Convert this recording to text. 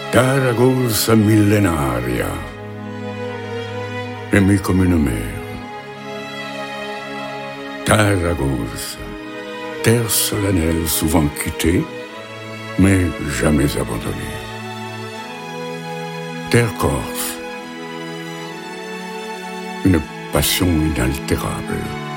Terra corsa millenaria, aimée comme une mère. Terra corsa, terre solennelle souvent quittée, mais jamais abandonnée. Terre corse, une passion inaltérable.